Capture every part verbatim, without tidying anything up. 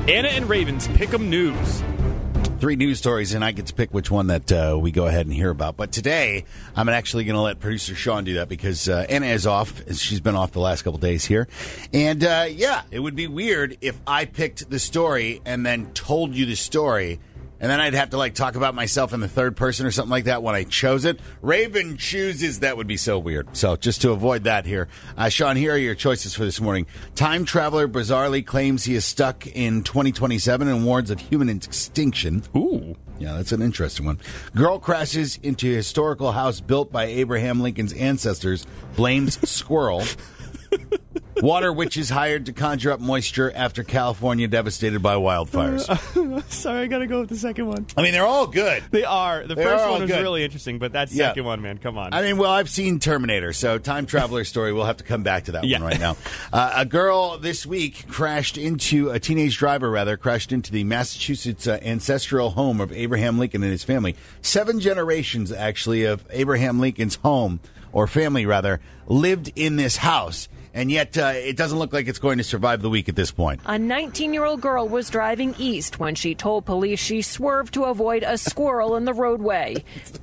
Anna and Raven's Pick'em News. Three news stories, and I get to pick which one that uh, we go ahead and hear about. But today, I'm actually going to let producer Sean do that because uh, Anna is off. She's been off the last couple days here. And, uh, yeah, it would be weird if I picked the story and then told you the story, and then I'd have to, like, talk about myself in the third person or something like that when I chose it. Raven chooses. That would be so weird. So just to avoid that here, uh, Sean, here are your choices for this morning. Time traveler bizarrely claims he is stuck in twenty twenty-seven and warns of human extinction. Ooh. Yeah, that's an interesting one. Girl crashes into a historical house built by Abraham Lincoln's ancestors, blames squirrel. Water witches hired to conjure up moisture after California devastated by wildfires. Uh, sorry, I got to go with the second one. I mean, they're all good. They are. The They first are one was good. really interesting, but that Yeah. second one, man, come on. I mean, well, I've seen Terminator, so time traveler story, we'll have to come back to that Yeah. one right now. Uh, a girl this week crashed into, a teenage driver rather, crashed into the Massachusetts uh, ancestral home of Abraham Lincoln and his family. Seven generations, actually, of Abraham Lincoln's home, or family rather, lived in this house. And yet, uh, it doesn't look like it's going to survive the week at this point. A nineteen-year-old girl was driving east when she told police she swerved to avoid a squirrel in the roadway.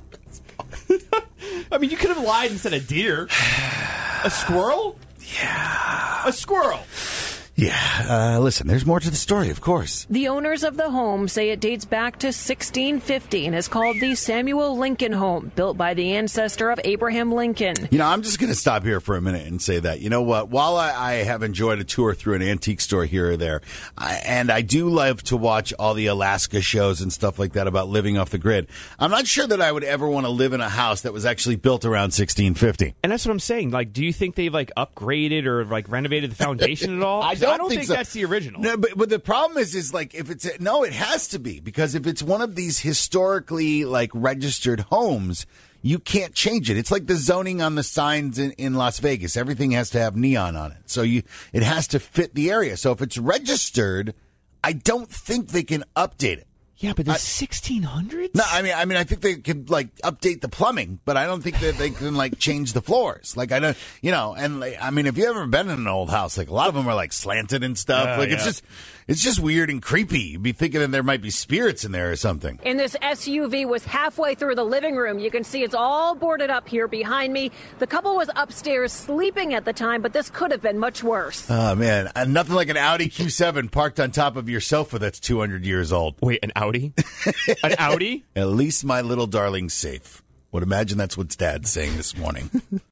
I mean, you could have lied and said a deer. A squirrel? Yeah. A squirrel. Yeah. Uh, listen, there's more to the story, of course. The owners of the home say it dates back to sixteen fifty and is called the Samuel Lincoln Home, built by the ancestor of Abraham Lincoln. You know, I'm just going to stop here for a minute and say that, you know what, while I, I have enjoyed a tour through an antique store here or there, I, and I do love to watch all the Alaska shows and stuff like that about living off the grid, I'm not sure that I would ever want to live in a house that was actually built around sixteen fifty. And that's what I'm saying. Like, do you think they've, like, upgraded or, like, renovated the foundation at all? I don't I don't think think, so. that's the original. No, but, but the problem is, is like, if it's, a, no, it has to be, because if it's one of these historically, like, registered homes, you can't change it. It's like the zoning on the signs in, in Las Vegas. Everything has to have neon on it. So you, it has to fit the area. So if it's registered, I don't think they can update it. Yeah, but the I- sixteen hundreds? No, I mean, I mean, I think they could like update the plumbing, but I don't think that they can like change the floors. Like I don't, you know, and like, I mean, if you ever been in an old house, like a lot of them are like slanted and stuff. Uh, like it's yeah. just, it's just weird and creepy. You'd be thinking that there might be spirits in there or something. And this S U V was halfway through the living room. You can see it's all boarded up here behind me. The couple was upstairs sleeping at the time, but this could have been much worse. Oh man, and nothing like an Audi Q seven parked on top of your sofa that's two hundred years old. Wait, an Audi? An Audi? At least my little darling's safe. Would imagine that's what Dad's saying this morning.